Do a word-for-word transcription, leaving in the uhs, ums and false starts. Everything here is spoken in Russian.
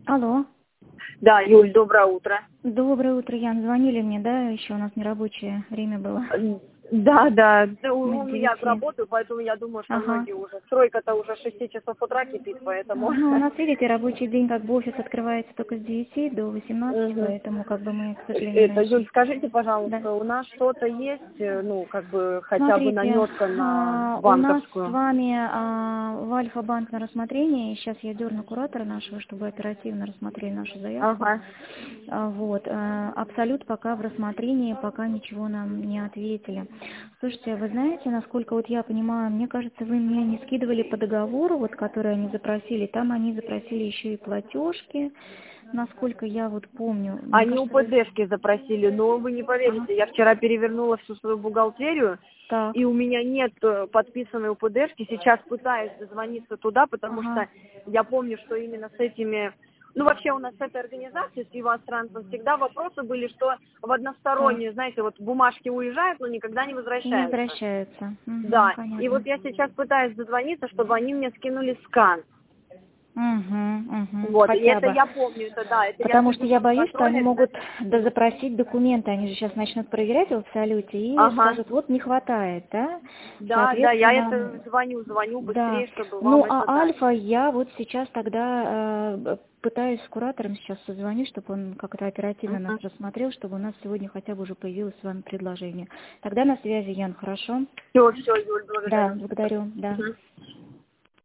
Алло. Да, Юль, доброе утро. Доброе утро, Ян. Звонили мне, да? Еще у нас нерабочее время было. Да, да, да, Мы у с меня девяти. работаю, поэтому я думаю, что Ага. многие уже. Стройка-то уже с шести часов утра кипит, поэтому. Ну, у нас, видите, рабочий день, как бы офис открывается только с девяти до восемнадцати, Мгм. поэтому как бы мы, к сожалению, Это, Юль, раньше. скажите, Да. пожалуйста, у нас что-то есть, э, ну, как бы хотя бы Смотрите, наметка на а, у нас с банковскую? вами а, в Альфа-банк на рассмотрение. Сейчас я дерну куратора нашего, чтобы оперативно рассмотрели нашу заявку. Ага. А, Вот. а, Абсолют пока в рассмотрении, пока ничего нам не ответили. Слушайте, вы знаете, насколько вот я понимаю, мне кажется, вы мне не скидывали по договору, вот, который они запросили. Там они запросили еще и платежки, насколько я вот помню. Мне Они кажется, вы... УПДшки запросили, но вы не Ага. поверите, я вчера перевернула всю свою бухгалтерию, Так. и у меня нет э, подписанной УПДшки. Сейчас пытаюсь дозвониться туда, потому Ага. что я помню, что именно с этими... Ну, вообще у нас с этой организацией, с Ивастрансом, всегда вопросы были, что в Так. односторонние, знаете, вот бумажки уезжают, но никогда не И не возвращаются. возвращаются. Угу, Да, и вот понятно. я сейчас пытаюсь дозвониться, чтобы они мне скинули скан. Угу, угу. Вот, и Хотя это бы. я помню, это да, это я Потому что слежу я за боюсь, что они контролем. могут дозапросить документы. Они же сейчас начнут проверять в абсолюте и Ага. скажут, вот не хватает, да? Да, да, я это Соответственно, звоню, звоню да. быстрее, чтобы Ну, вам это а дать. Альфа я вот сейчас тогда э, пытаюсь с куратором сейчас созвонить, чтобы он как-то оперативно нас Мгм. рассмотрел, чтобы у нас сегодня хотя бы уже появилось с вами предложение. Тогда на связи, Ян, хорошо? Все, все, Юль, Да, благодарю. благодарю, да. Мгм.